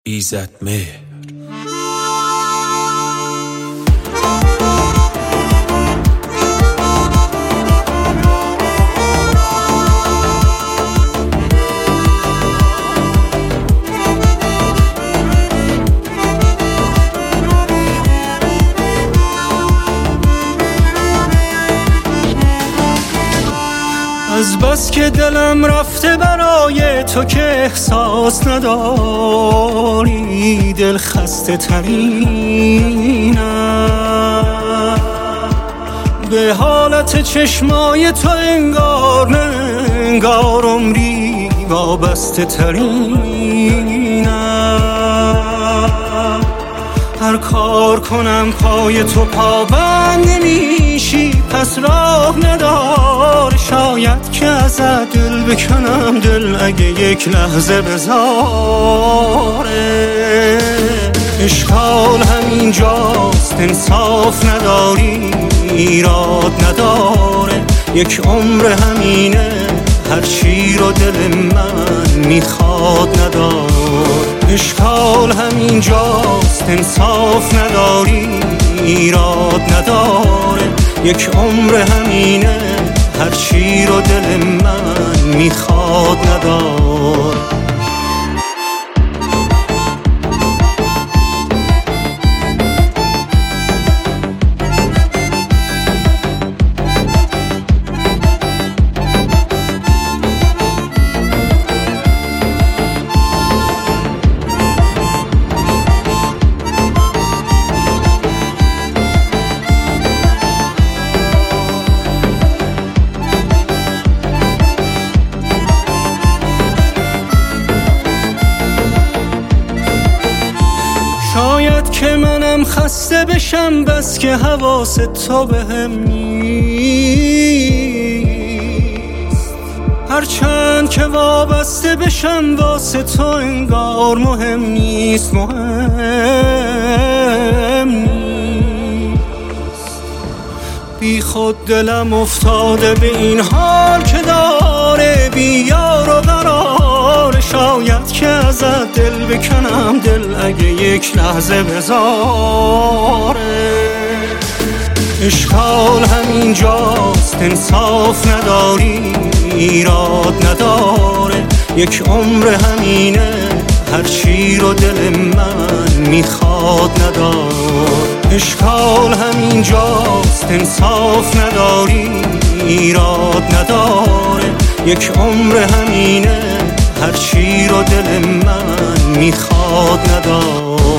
ایزدمهر. از بس که دلم رفته برای تو که احساس نداری، دل خسته ترینم به حالت چشمای تو، انگار نه انگار عمری وابسته ترینم. هر کار کنم پای تو پابند نمیشی، پس راه ندار شاید که ازت دل بکنم، دل اگه یک لحظه بذاره. اشکال همینجاست، انصاف نداری، ایراد نداره، یک عمر همینه، هر چی رو دل من میخواد ندار. اشکال همینجاست، انصاف نداری، ایراد نداره، یک عمر همینه، هر چی رو دل من میخواد ندار. شاید که منم خسته بشم، بس که حواس تو بهم نیست. هرچند که وابسته بشم واسه تو، انگار مهم نیست، مهم نیست. بی خود دلم افتاده به این حال که داره بی یار و قرار، شاید که ازت دل بکنم، دل اگه یک لحظه بذاره. اشکال همینجاست، انصاف نداری، ایراد نداره، یک عمر همینه، هر چی رو دل من میخواد ندار. اشکال همینجاست، انصاف نداری، ایراد نداره، یک عمر همینه، هر چی رو دل من میخواد ندار.